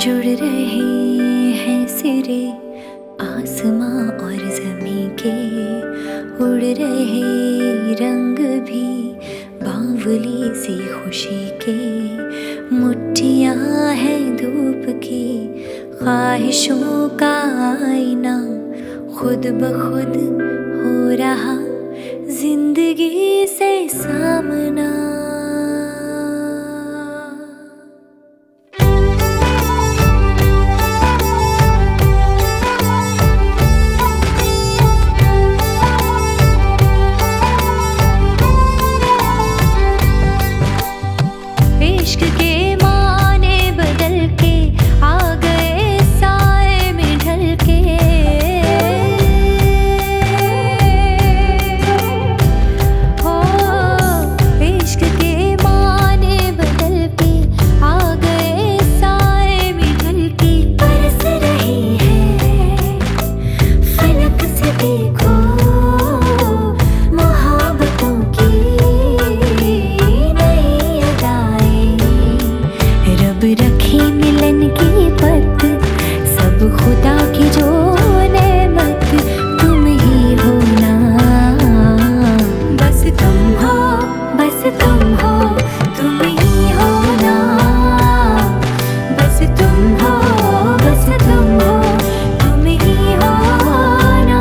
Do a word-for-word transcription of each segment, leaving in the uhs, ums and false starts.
जुड़ रहे हैं सिरे आसमां और ज़मीं के, उड़ रहे रंग भी बावली सी खुशी के। मुट्ठियाँ हैं धूप की ख्वाहिशों का आईना, खुद ब खुद हो रहा जिंदगी से सामना। इश्क के माने बदल के आ गए साए में ढल के, हो इश्क के माने बदल के आ गए साए में ढल के। बरस रही है फलक से देखो मोहब्बतों की रखी मिलन की पत, सब खुदा की जो नेमत तुम ही हो ना। बस तुम हो, बस तुम हो, तुम ही हो ना। बस तुम हो, बस तुम हो, तुम ही हो ना।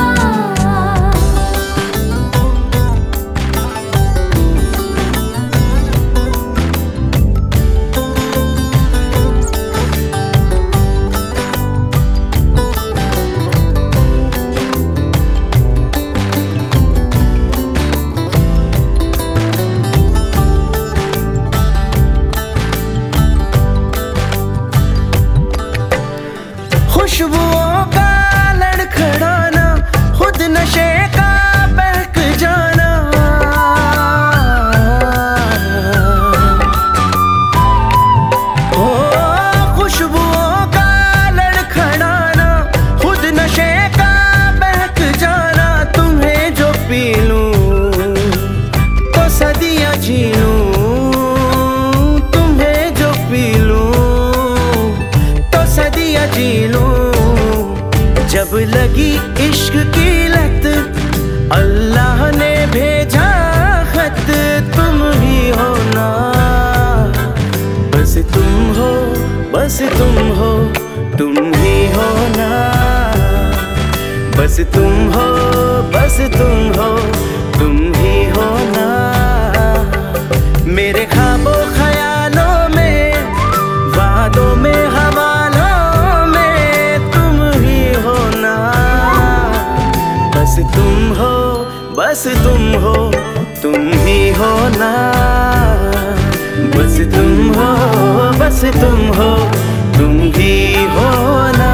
खुशबुओं का लड़खड़ाना, खुद नशे का बहक जाना। ओ खुशबुओं का लड़खड़ाना, खुद नशे का बहक जाना। तुम्हें जो पी लूं तो सदियां जी लूं, तुम्हें जो पी लूं तो सदियां जी लूं। जब लगी इश्क की लत, अल्लाह ने भेजा खत, तुम ही हो ना। बस तुम हो, बस तुम हो, तुम ही हो ना। बस तुम हो, बस तुम हो, तुम ही हो ना। मेरे ख्वाबों ख्यालों में, वादों में, हवालों में तुम ही हो ना। बस तुम हो, बस तुम हो, तुम ही हो ना। बस तुम हो, बस तुम हो, तुम ही हो ना।